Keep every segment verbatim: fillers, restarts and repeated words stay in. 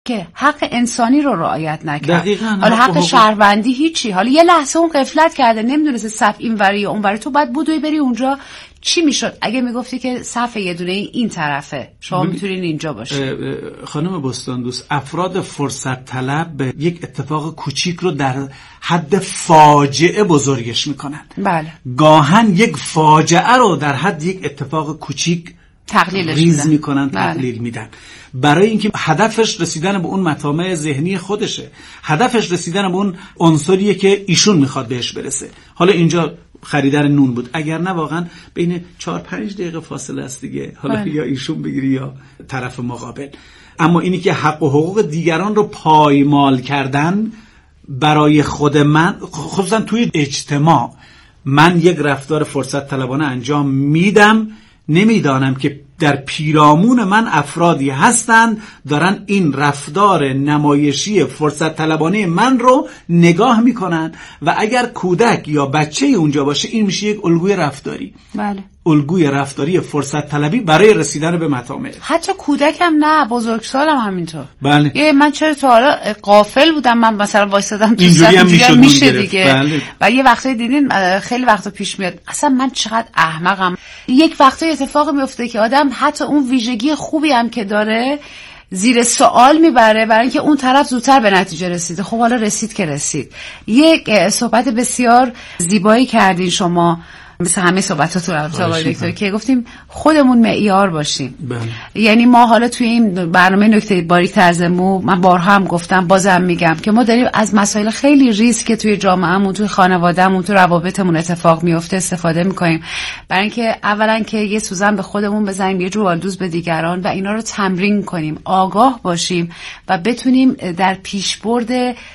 که حق انسانی رو رعایت نکرد. دقیقاً. حالا حق, حق شهروندی هیچی. حالا یه لحظه اون غفلت کرده، نمیدونسته صف اینوری یا اونوری، تو باید بودوی بری اونجا. چی میشد اگه میگفتی که صف یه دونه این طرفه، شما میتونین اینجا باشید؟ خانم بستان دوست، افراد فرصت طلب یک اتفاق کوچیک رو در حد فاجعه بزرگش میکنن. بله. گاهن یک فاجعه رو در حد یک اتفاق کوچیک تقلیلش ریز میکنن، بله. تقلیل میدن، برای اینکه هدفش رسیدن به اون مطامع ذهنی خودشه، هدفش رسیدن به اون عنصریه که ایشون میخواد بهش برسه. حالا اینجا خریدن نون بود، اگر نه واقعا بین چهار پنج دقیقه فاصله است دیگه، حالا بله. یا ایشون بگیری یا طرف مقابل. اما اینی که حق و حقوق دیگران رو پایمال کردن برای خود من، خصوصا توی اجتماع، من یک رفتار فرصت طلبانه انجام میدم، نمیدانم که در پیرامون من افرادی هستن دارن این رفتار نمایشی فرصت طلبانه من رو نگاه میکنن و اگر کودک یا بچه اونجا باشه این میشه یک الگوی رفتاری. بله. الگوی رفتاری فرصت طلبی برای رسیدن به مطامع. حتی کودک هم نه، بزرگسالم همینطور. بله. یه من چرا تا حالا غافل بودم، من مثلا وایسادم تو اینجوری هم میشه, میشه دیگه. بله. و یه وقتی دیدین خیلی وقتا پیش میاد اصلا من چقدر احمقم. یک وقتا اتفاق میفته که آدم حتی اون ویژگی خوبی هم که داره زیر سوال میبره برای اینکه اون طرف زودتر به نتیجه رسیده. خب حالا رسید که رسید. یک صحبت بسیار زیبایی کردین شما، مثل همه صحبتاتون آقای دکتر، که گفتیم خودمون معیار باشیم. بله. یعنی ما حالا توی این برنامه نکته باریک‌تر از مو، من بارها هم گفتم بازم میگم که ما داریم از مسائل خیلی ریز که توی جامعهمون، توی خانوادهمون، توی روابطمون اتفاق میفته استفاده میکنیم برای اینکه اولا که یه سوزن به خودمون بزنیم، یه جوالدوز به دیگران، و اینا رو تمرین کنیم، آگاه باشیم و بتونیم در پیشبرد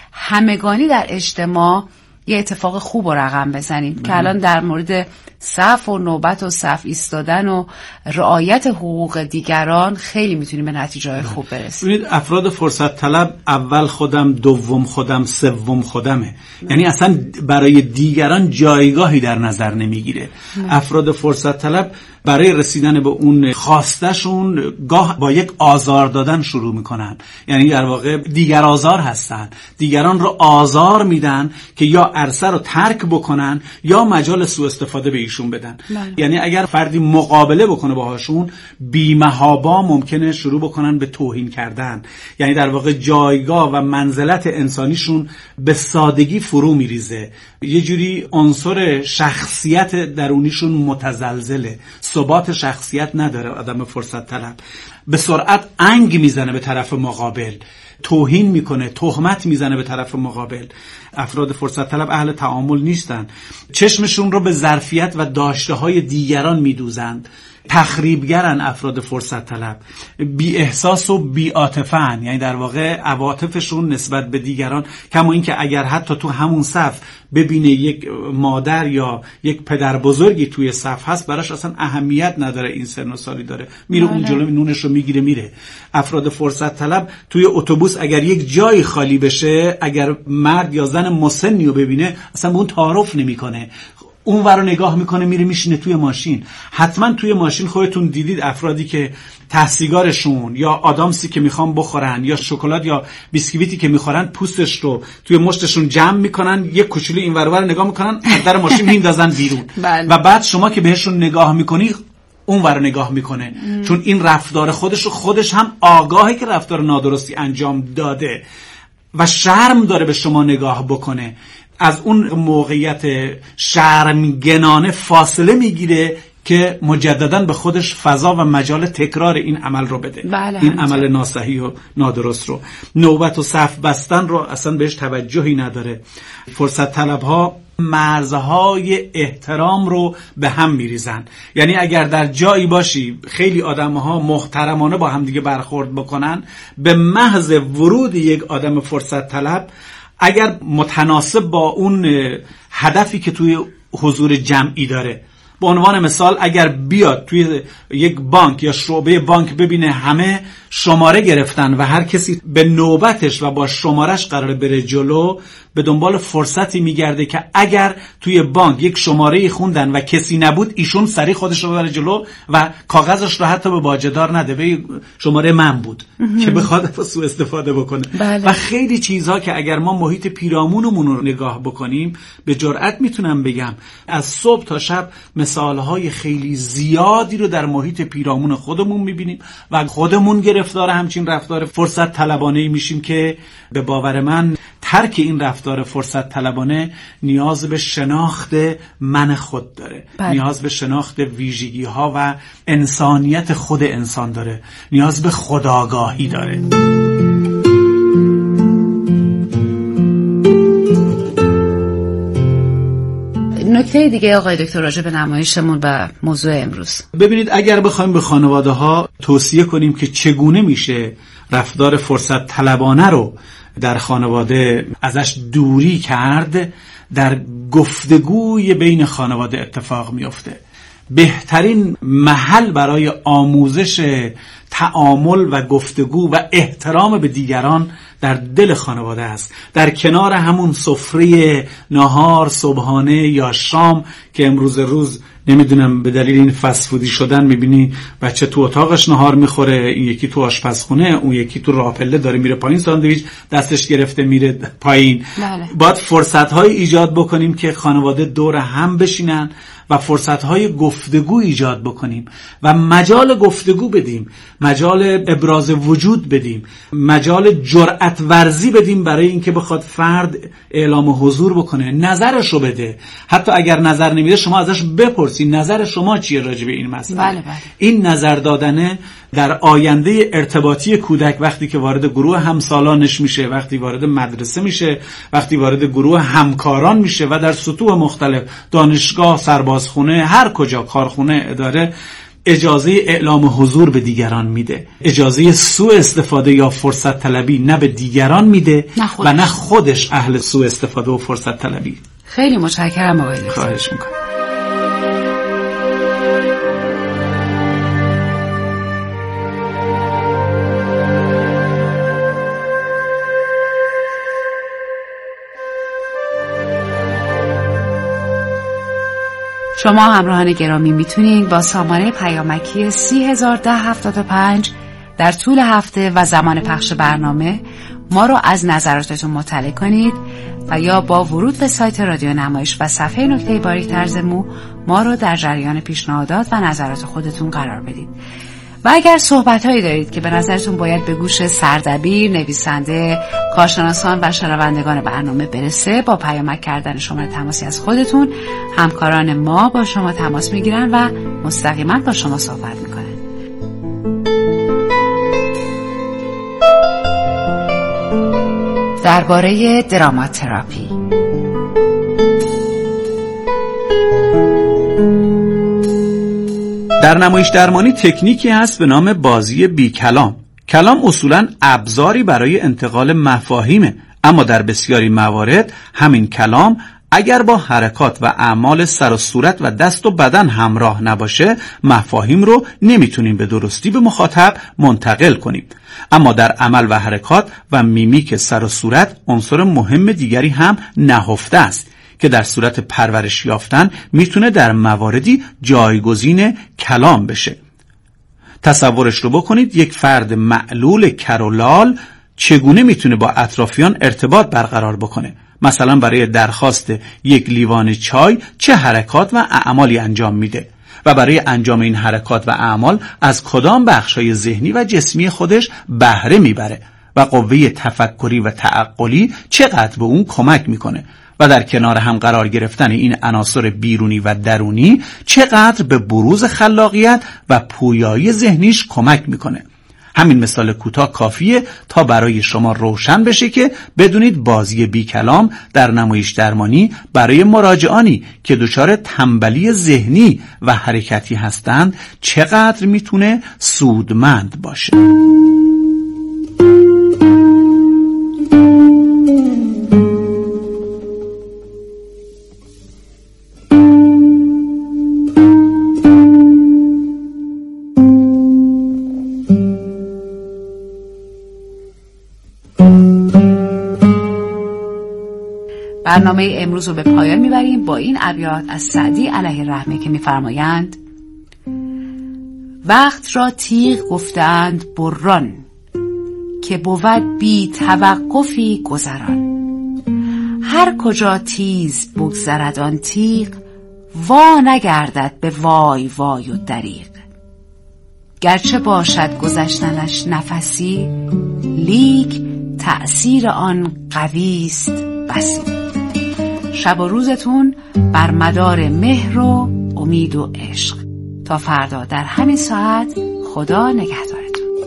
همگانی در اجتماع یه اتفاق خوب و رقم بزنیم. مهم. که الان در مورد صف و نوبت و صف ایستادن و رعایت حقوق دیگران خیلی میتونیم به نتیجه خوب برسیم. ببینید افراد فرصت طلب اول خودم، دوم خودم، سوم خودمه. مهم. یعنی اصلا برای دیگران جایگاهی در نظر نمیگیره. افراد فرصت طلب برای رسیدن به اون خواستشون گاه با یک آزار دادن شروع میکنن، یعنی در واقع دیگر آزار هستن، دیگران رو آزار میدن که یا عرصه رو ترک بکنن یا مجال سوء استفاده به ایشون بدن. بله. یعنی اگر فردی مقابله بکنه باهاشون، بی‌محابا ممکنه شروع بکنن به توهین کردن، یعنی در واقع جایگاه و منزلت انسانیشون به سادگی فرو میریزه، یه جوری عنصر شخصیت درونیشون متزلزله، ثبات شخصیت نداره. آدم فرصت طلب به سرعت انگ میزنه به طرف مقابل، توهین میکنه، تهمت میزنه به طرف مقابل. افراد فرصت طلب اهل تعامل نیستن، چشمشون رو به ظرفیت و داشته‌های دیگران میدوزند، تخریبگرن. افراد فرصت طلب بی احساس و بی عاطفه‌اند، یعنی در واقع عواطفشون نسبت به دیگران، کما اینکه اگر حتی تو همون صف ببینه یک مادر یا یک پدر بزرگی توی صف هست، براش اصلا اهمیت نداره این سن و سالی داره، میره اون جلو نونش رو میگیره میره. افراد فرصت طلب توی اتوبوس اگر یک جایی خالی بشه، اگر مرد یا زن مسنی رو ببینه اصلا به اون تعارف نمیکنه، اون ور رو نگاه میکنه میره میشینه توی ماشین. حتما توی ماشین خودتون دیدید افرادی که ته سیگارشون یا آدامسی که میخوان بخورن یا شکلات یا بیسکویتی که میخورن، پوستش رو توی مشتشون جمع میکنن، یک کوچولو این ور اون ور نگاه میکنن، از در ماشین میندازن بیرون. و بعد شما که بهشون نگاه میکنی اون ور نگاه میکنه، ام. چون این رفتار خودش رو خودش هم آگاهه که رفتار نادرستی انجام داده و شرم داره به شما نگاه بکنه. از اون موقعیت شرمگنانه فاصله میگیره که مجددا به خودش فضا و مجال تکرار این عمل رو بده. بله، این عمل ناصحیح و نادرست رو. نوبت و صف بستن رو اصلا بهش توجهی نداره. فرصت طلب ها مرزهای احترام رو به هم میریزن، یعنی اگر در جایی باشی خیلی آدم‌ها محترمانه با هم دیگه برخورد بکنن، به محض ورود یک آدم فرصت طلب، اگر متناسب با اون هدفی که توی حضور جمعی داره، به عنوان مثال اگر بیاد توی یک بانک یا شعبه بانک ببینه همه شماره گرفتن و هر کسی به نوبتش و با شمارش قراره بره جلو، به دنبال فرصتی میگرده که اگر توی بانک یک شماره خوندن و کسی نبود، ایشون سریع خودش رو ببره جلو و کاغذش رو حتی به باجه‌دار نده، به شماره من بود که بخواد سوء استفاده بکنه. بله. و خیلی چیزها که اگر ما محیط پیرامونمون رو نگاه بکنیم، به جرئت میتونم بگم از صبح تا شب مثالهای خیلی زیادی رو در محیط پیرامون خودمون میبینیم و خودمون گرفتار همچین رفتار فرصت طلبانه میشیم که به باور من ترک این رفتار فرصت طلبانه نیاز به شناخت من خود داره. بله. نیاز به شناخت ویژگی ها و انسانیت خود انسان داره، نیاز به خودآگاهی داره. نکته دیگه آقای دکتر راجع به نمایشمون و موضوع امروز. ببینید، اگر بخوایم به خانواده ها توصیه کنیم که چگونه میشه رفتار فرصت طلبانه رو در خانواده ازش دوری کرد، در گفتگوی بین خانواده اتفاق میفته. بهترین محل برای آموزش تعامل و گفتگو و احترام به دیگران در دل خانواده است، در کنار همون سفره نهار، صبحانه یا شام که امروز روز نمیدونم به دلیل این فست فودی شدن میبینی بچه تو اتاقش نهار میخوره، این یکی تو آشپزخونه، اون یکی تو راه پله داره میره پایین، ساندویچ دستش گرفته میره پایین. بله. باید فرصت‌های ایجاد بکنیم که خانواده دور هم بشینن و فرصت‌های گفتگو ایجاد بکنیم و مجال گفتگو بدیم، مجال ابراز وجود بدیم، مجال جرأت ورزی بدیم برای اینکه بخواد فرد اعلام حضور بکنه، نظرش رو بده. حتی اگر نظر نمیده شما ازش بپرسید نظر شما چیه راجع به این مسئله. بله بله. این نظر دادنه در آینده ارتباطی کودک وقتی که وارد گروه همسالانش میشه، وقتی وارد مدرسه میشه، وقتی وارد گروه همکاران میشه و در سطوح مختلف، دانشگاه، سربازخونه، هر کجا، کارخونه، اداره، اجازه اعلام حضور به دیگران میده، اجازه سوء استفاده یا فرصت طلبی نه به دیگران میده نه و نه خودش اهل سوء استفاده و فرصت طلبی. خیلی متشکرم آقای دکتر. خواهش میکنم. شما همراهان گرامی میتونید با سامانه پیامکی سی هزار ده هفتاد و پنج در طول هفته و زمان پخش برنامه ما رو از نظراتتون مطلع کنید و یا با ورود به سایت رادیو نمایش و صفحه نکته باریک طرز مو ما رو در جریان پیشنهادات و نظرات خودتون قرار بدید. و اگر صحبت‌هایی دارید که به نظرتون باید به گوش سردبیر، نویسنده، کارشناسان و شنوندگان برنامه برسه، با پیامک کردن شماره تماسی از خودتون همکاران ما با شما تماس میگیرن و مستقیما با شما صحبت میکنن. درباره دراماتراپی. در نمایش درمانی تکنیکی هست به نام بازی بی کلام. کلام اصولاً ابزاری برای انتقال مفاهیمه، اما در بسیاری موارد همین کلام اگر با حرکات و اعمال سر و صورت و دست و بدن همراه نباشه، مفاهیم رو نمیتونیم به درستی به مخاطب منتقل کنیم. اما در عمل و حرکات و میمیک سر و صورت عنصر مهم دیگری هم نهفته است که در صورت پرورش یافتن میتونه در مواردی جایگزین کلام بشه. تصورش رو بکنید، یک فرد معلول کرولال چگونه میتونه با اطرافیان ارتباط برقرار بکنه؟ مثلا برای درخواست یک لیوان چای چه حرکات و اعمالی انجام میده و برای انجام این حرکات و اعمال از کدام بخشای ذهنی و جسمی خودش بهره میبره و قوه تفکری و تعقلی چقدر به اون کمک میکنه و در کنار هم قرار گرفتن این عناصر بیرونی و درونی چقدر به بروز خلاقیت و پویایی ذهنیش کمک میکنه. همین مثال کوتاه کافیه تا برای شما روشن بشه که بدونید بازی بی کلام در نمایش درمانی برای مراجعانی که دچار تنبلی ذهنی و حرکتی هستند چقدر میتونه سودمند باشه. برنامه امروز رو به پایان میبریم با این ابیات از سعدی علیه الرحمه که میفرمایند: وقت را تیغ گفتند بران، که بود بی توقفی گذران. هر کجا تیز بگذرد آن تیغ، وا نگردد به وای وای و دریغ. گرچه باشد گذشتنش نفسی، لیک تأثیر آن قویست بسی. شب و روزتون بر مدار مهر و امید و عشق. تا فردا در همین ساعت، خدا نگهدارتون.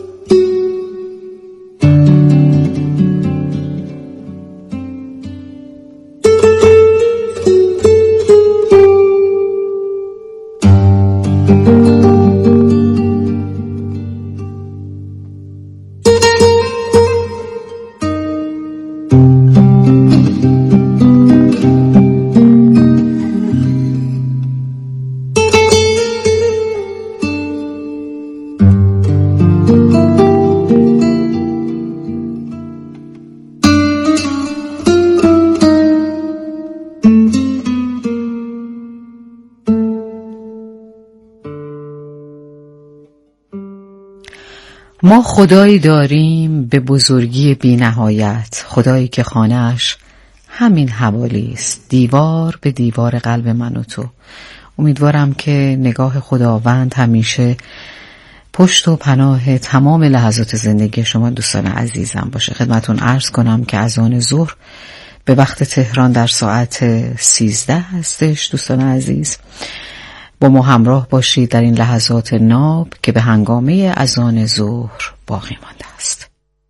ما خدایی داریم به بزرگی بی نهایت، خدایی که خانه‌اش همین حوالی است، دیوار به دیوار قلب من و تو. امیدوارم که نگاه خداوند همیشه پشت و پناه تمام لحظات زندگی شما دوستان عزیزم باشه. خدمتون عرض کنم که اذان ظهر به وقت تهران در ساعت سیزده هستش. دوستان عزیز، با ما همراه باشید در این لحظات ناب که به هنگامه اذان ظهر باقی مانده است.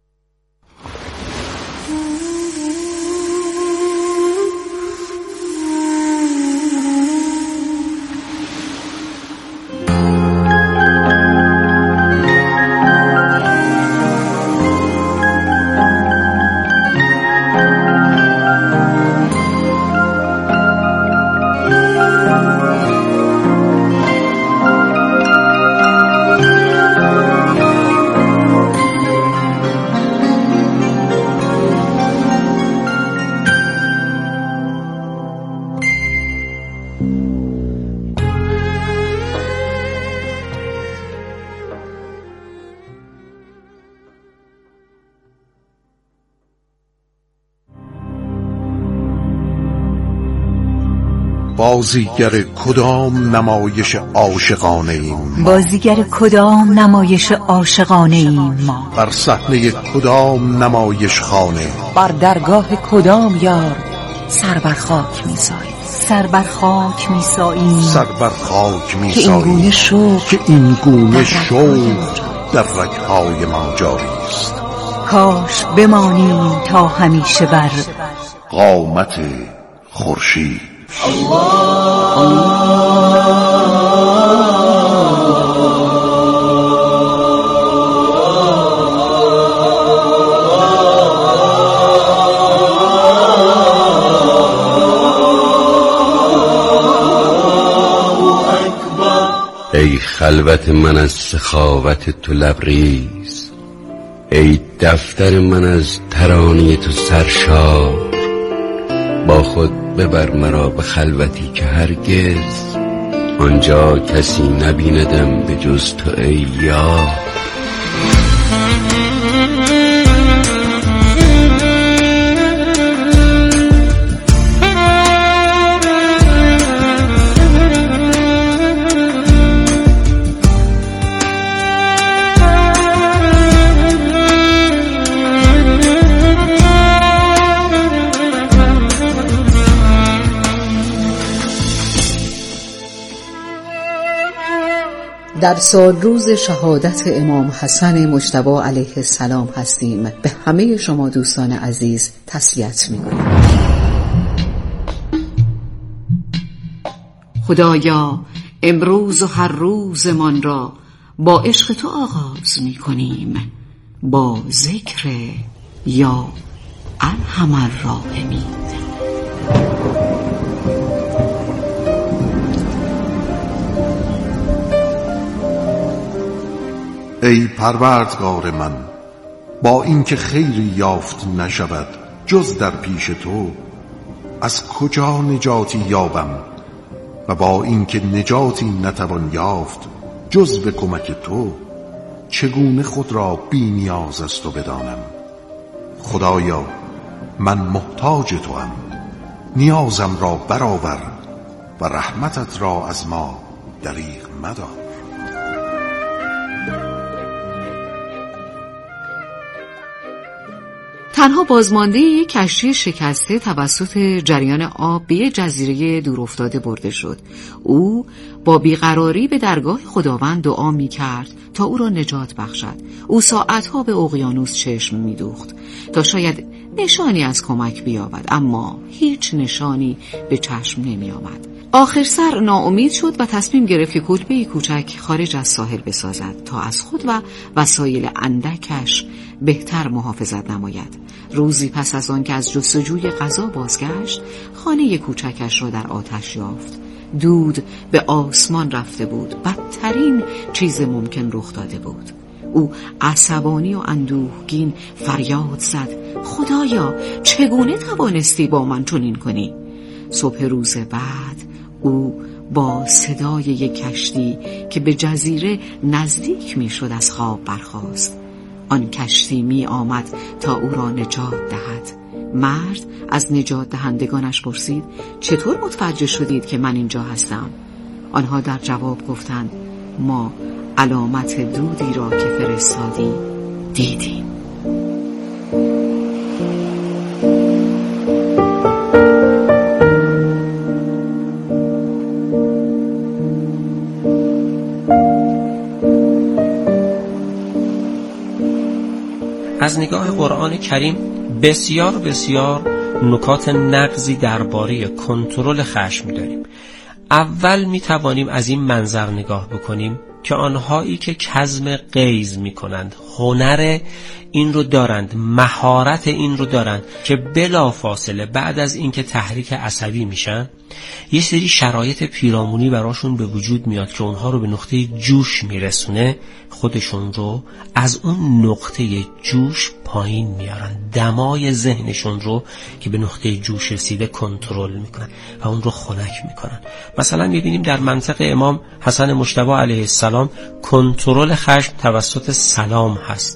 بازیگر کدام نمایش عاشقانه ایم؟ بازیگر کدام نمایش عاشقانه ایم ما؟ بر صحنه کدام نمایش خانه؟ بر درگاه کدام یار سر بر خاک می‌ساییم؟ سر بر خاک می‌ساییم، سر بر خاک که این گونه شوق که این گونه شوق در رگ‌های ما جاری است. کاش بمانیم تا همیشه بر قامت خورشید. ای خلوت من از سخاوت تو لبریز، ای دفتر من از ترانه تو سرشار. با خود ببر مرا به خلوتی که هرگز آنجا کسی نبیندم به جز تو ای یار. در سال روز شهادت امام حسن مجتبی علیه السلام هستیم. به همه شما دوستان عزیز تسلیت می‌گویم. خدایا امروز و هر روزمان را با عشق تو آغاز می‌کنیم، با ذکر یا ارحم الراحمین. ای پروردگار من، با اینکه خیری یافت نشود جز در پیش تو، از کجا نجاتی یابم و با اینکه نجاتی نتوان یافت جز به کمک تو، چگونه خود را بی نیاز از تو بدانم؟ خدایا من محتاج تو ام، نیازم را برآور و رحمتت را از ما دریغ مدار. تنها بازمانده یک کشتی شکسته توسط جریان آب به یک جزیره دورافتاده برده شد. او با بیقراری به درگاه خداوند دعا می کرد تا او را نجات بخشد. او ساعتها به اقیانوس چشم می دوخت تا شاید نشانی از کمک بیابد، اما هیچ نشانی به چشم نمی آمد. آخر سر ناامید شد و تصمیم گرفت که کلبه‌ای کوچک خارج از ساحل بسازد تا از خود و وسایل اندکش بهتر محافظت نماید. روزی پس از آن که از جستجوی غذا بازگشت، خانه کوچکش را در آتش یافت. دود به آسمان رفته بود. بدترین چیز ممکن رخ داده بود. او عصبانی و اندوهگین فریاد زد: خدایا چگونه توانستی با من چنین کنی؟ صبح روز بعد او با صدای یک کشتی که به جزیره نزدیک می شد از خواب برخاست. آن کشتی می آمد تا او را نجات دهد. مرد از نجات دهندگانش پرسید: چطور متوجه شدید که من اینجا هستم؟ آنها در جواب گفتند: ما علامت دودی را که فرستادی دیدیم. از نگاه قرآن کریم بسیار بسیار نکات نقضی درباره کنترل خشم داریم. اول می توانیم از این منظر نگاه بکنیم که آنهایی که کظم غیظ می کنند هنر این رو دارند، مهارت این رو دارند که بلا فاصله بعد از اینکه تحریک عصبی میشن یه سری شرایط پیرامونی براشون به وجود میاد که اونها رو به نقطه جوش میرسونه، خودشون رو از اون نقطه جوش پایین میارن، دمای ذهنشون رو که به نقطه جوش رسیده کنترل میکنن و اون رو خنک میکنن. مثلا میبینیم در منطق امام حسن مجتبی علیه السلام کنترل خشم توسط سلام هست.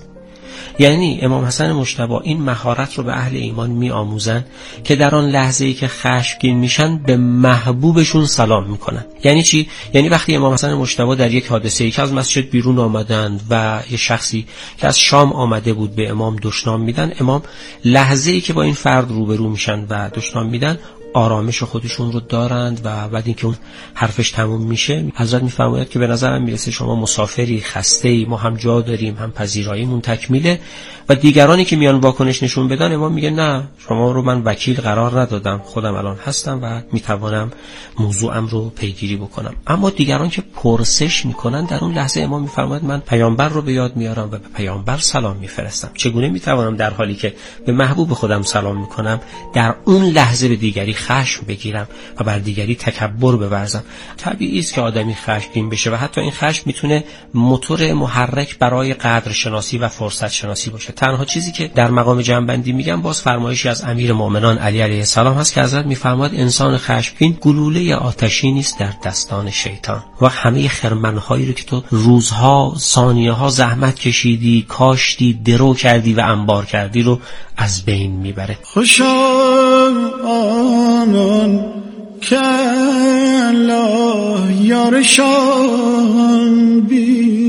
یعنی امام حسن مجتبی این مهارت رو به اهل ایمان می آموزن که در آن لحظه‌ای که خشمگین میشن به محبوبشون سلام میکنن. یعنی چی؟ یعنی وقتی امام حسن مجتبی در یک حادثه‌ای که از مسجد بیرون آمدند و یه شخصی که از شام آمده بود به امام دشنام میدن، امام لحظه‌ای که با این فرد روبرو میشن و دشنام میدن آرامش خودشون رو دارند و بعد اینکه اون حرفش تموم میشه حضرت میفرماید که به نظرم میرسه شما مسافری، خسته‌ای، ما هم جا داریم، هم پذیراییمون تکمیله. و دیگرانی که میان واکنش نشون بدن امام میگه نه، شما رو من وکیل قرار ندادم، خودم الان هستم و میتوانم موضوعم رو پیگیری بکنم. اما دیگران که پرسش میکنن در اون لحظه امام میفرماید من پیامبر رو به یاد میارم و به پیامبر سلام میفرستم. چگونه میتوانم در حالی که به محبوب خودم سلام میکنم در اون لحظه به دیگری خشم بگیرم و بر دیگری تکبر بورزم؟ طبیعی است که آدمی خشمگین بشه و حتی این خشم میتونه موتور محرک برای قدر شناسی و فرصت شناسی باشه. تنها چیزی که در مقام جمع‌بندی میگم باز فرمایشی از امیر مؤمنان علی علیه السلام هست که حضرت میفرماید انسان خشمگین گلوله آتشینی است در دستان شیطان و همه خرمن‌هایی رو که تو روزها، ثانیه‌ها زحمت کشیدی، کاشتی، درو کردی و انبار کردی رو از بین میبره. خوشا آنان که الله یارشان بی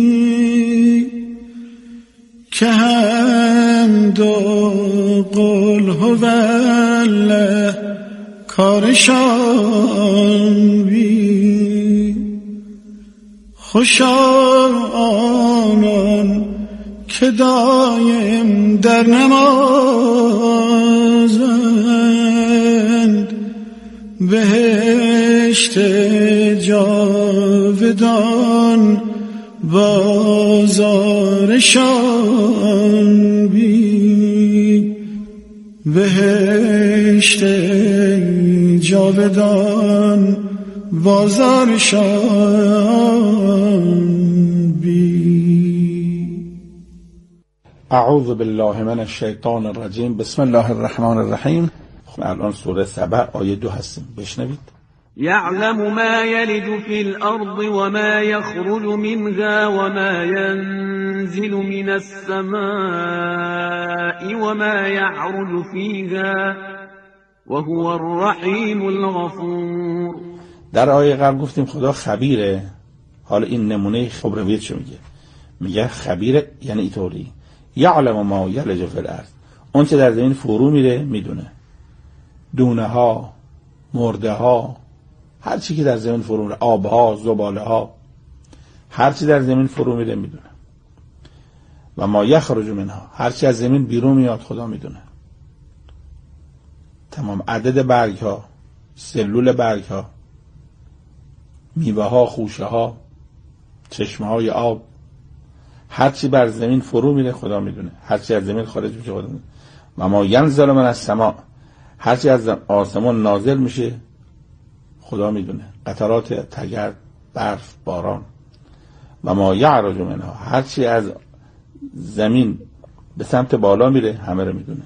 که حمد و قل هوالله کارشان بی. خوشا آنان که دایم در نمازند بهشت جاودان بازارشان بی. بهشت جاودان بازارشان بی. اعوذ بالله من الشیطان الرجیم. بسم الله الرحمن الرحیم. الان سوره سبع آیه دو هستیم، بشنوید. يعلم ما يلج في الأرض وما يخرج منها وما ينزل من السماء وما يعرج فيها وهو الرحيم الغفور. در آیه قبل گفتیم خدا خبیره. حالا این نمونه خبرویت چه میگه؟ میگه خبیره یعنی اینطوری یعلم ما یلج فی الارض، اون چه در زمین فرو میره میدونه، دونه ها، مرده ها، هر چی که در زمین فرو میره، آب ها، زباله ها، هر چی در زمین فرو میره میدونه. و ما یخرج منها، هر چی از زمین بیرون میاد خدا میدونه. تمام عدد برگ ها، سلول برگ ها، میوه ها، خوشه ها، چشمه های آب، هر چی بر زمین فرو میره خدا میدونه، هر چی از زمین خارج میشه خدا میدونه. و ما ینزل من السماء، هر چی از آسمان نازل میشه خدا میدونه، قطرات تگرد، برف، باران. و ما یعرج منها، هر چی از زمین به سمت بالا میره همه رو میدونه.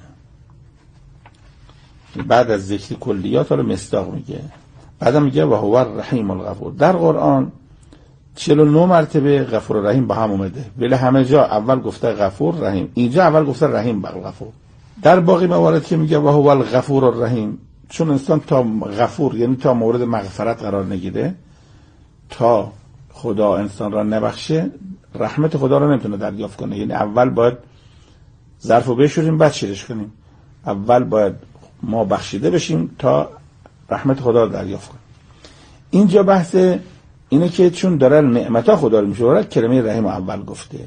بعد از ذکر کلیات حالا مصداق میگه، بعدم میگه و هو الرحیم الغفور. در قرآن چهل و نه مرتبه غفور و رحیم با هم اومده، ولی همه جا اول گفته غفور رحیم، اینجا اول گفته رحیم بل غفور. در باقی موارد که میگه و هو الغفور الرحیم، چون انسان تا غفور یعنی تا مورد مغفرت قرار نگیره، تا خدا انسان را نبخشه رحمت خدا را نمیتونه دریافت کنه. یعنی اول باید ظرفو بشوریم بعد شیرش کنیم، اول باید ما بخشیده بشیم تا رحمت خدا رو دریافت کنیم. اینجا بحث اینه که چون داره نعمتا خدا رو میشوره کلمه رحیم اول گفته،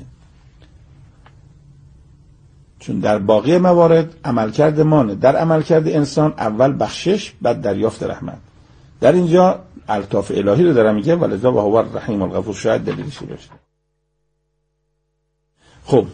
چون در باقی موارد عملکرد مانه، در عملکرد انسان اول بخشش بعد دریافت رحمت. در اینجا الطاف الهی رو داره میگه ولذا و هو الرحیم الغفور، شاید دلیلش باشه. خب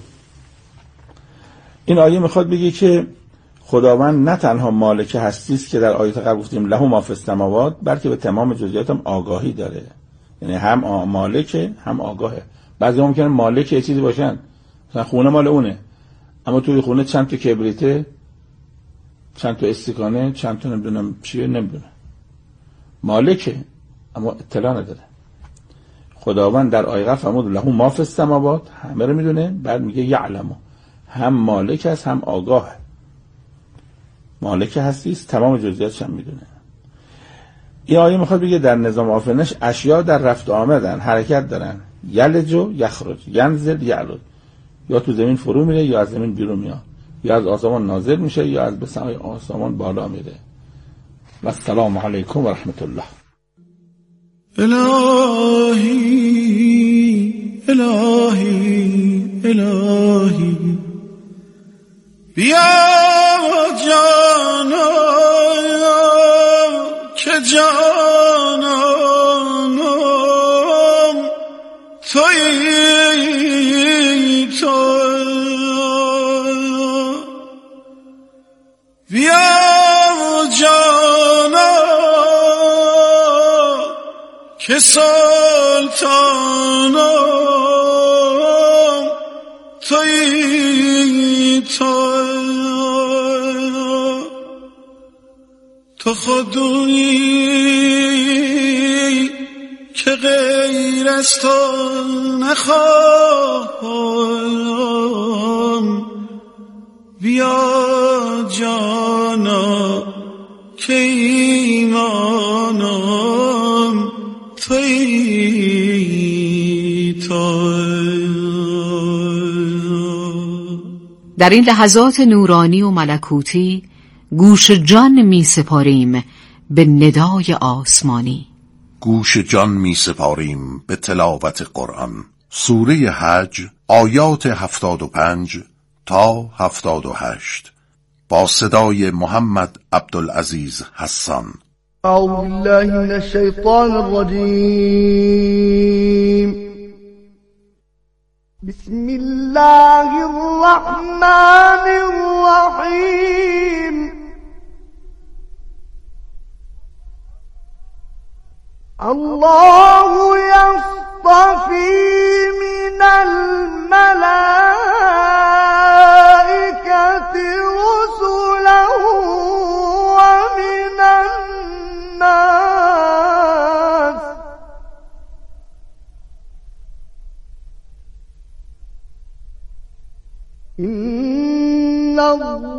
این آیه میخواد بگه که خداوند نه تنها مالک هستی است که در آیات قبل گفتیم له ما فی السماوات، بلکه به تمام جزئیات هم آگاهی داره. یعنی هم مالکه هم آگاهه. بعضی ممکنه مالک یه چیزی باشن، مثلا خونه مال اونه، اما توی خونه چند تا کبریته، چند تا استکانه، چند تا نمیدونم چیه نمیدونه، مالکه اما اطلاع نداره. خداوند در آیه فرمود له ما فی السماوات، همه رو میدونه. بعد میگه یعلم، هم مالک است هم آگاه، مالک هستی است تمام جزئیاتش هم میدونه. این آیه میخواد بگه در نظام آفرینش اشیا در رفت آمدن، حرکت دارن، یلج و یخرج، ینزل یعلج، یا تو زمین فرو میره یا از زمین بیرون میاد، یا از آسمان نازل میشه یا از به سمای آسمان بالا میره. و السلام علیکم و رحمت الله. الهی الهی الهی بیا جانا که جانانم تویی تو، بیا جانا که سلطانم تویی تو، تو خودی که غیر از تو نخواهم، بیا جانا که ایمانم تویی تو. در این لحظات نورانی و ملکوتی گوش جان می سپاریم به ندای آسمانی، گوش جان می سپاریم به تلاوت قرآن. سوره حج آیات هفتاد و پنج تا هفتاد و هشت با صدای محمد عبدالعزیز حسان. اعوذ بالله من الشیطان الرجیم. بسم الله الرحمن الرحیم. الله يصطفي من الملائكة رسلا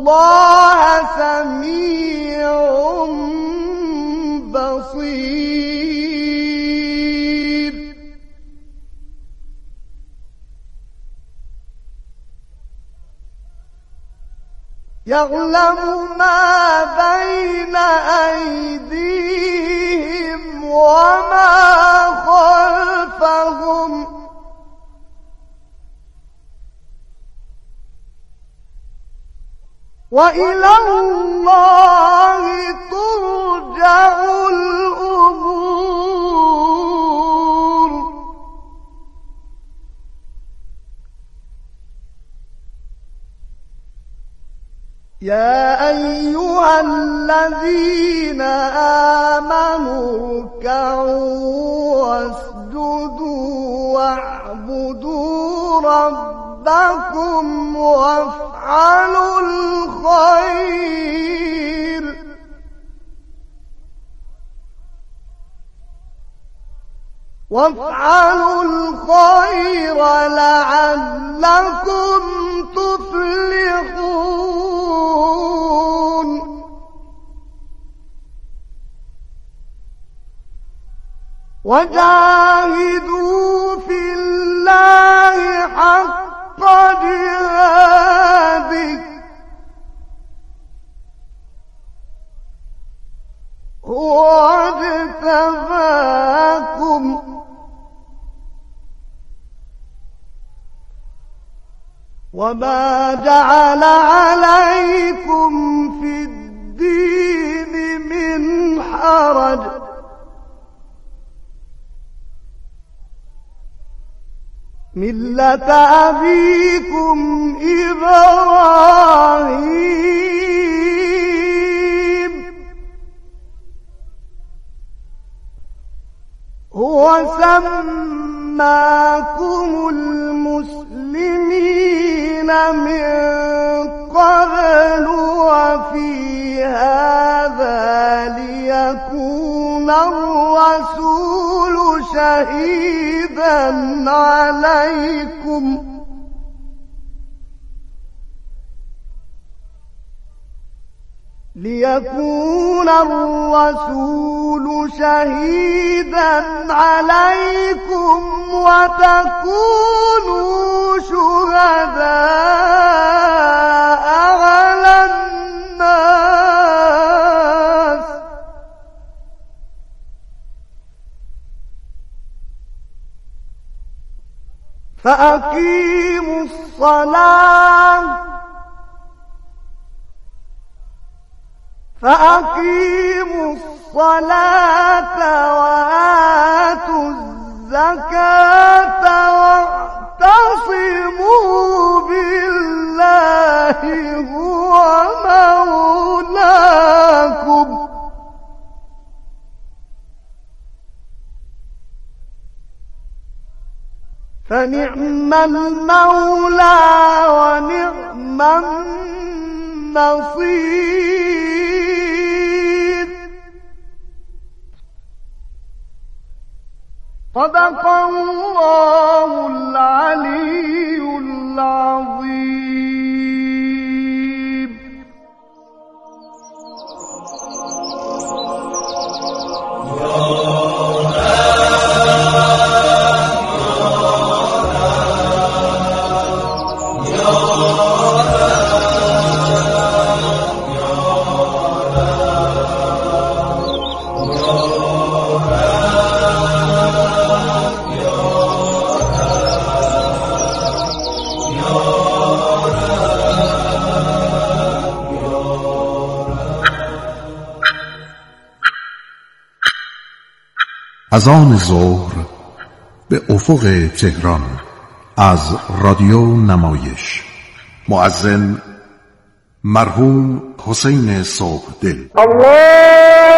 الله سميع بصير يعلم ما بين أيديهم وما خلفهم وإلى الله ترجع الأمور يا أيها الذين آمنوا اركعوا واسجدوا واعبدوا ربكم وافعلوا الخير وافعلوا الخير لعلكم تفلحون وجاهدوا في الله حق جهاده هو اجتباكم وما جعل عليكم في الدين من حرج ملة أبيكم إبراهيم هو سماكم المسلمين من قبل وفي هذا ليكون الرسول شهيدا عليكم ليكون الرسول شهيدا عليكم وتكونوا شهداء على الناس فأقيموا الصلاة فأقيموا الصلاة وآتوا الزكاة واعتصموا بالله هو مولاكم فنعم المولى ونعم النصير صدق الله العلي العظيم. از آن ظهر به افق تهران از رادیو نمایش مؤذن مرحوم حسین صبحدل. الله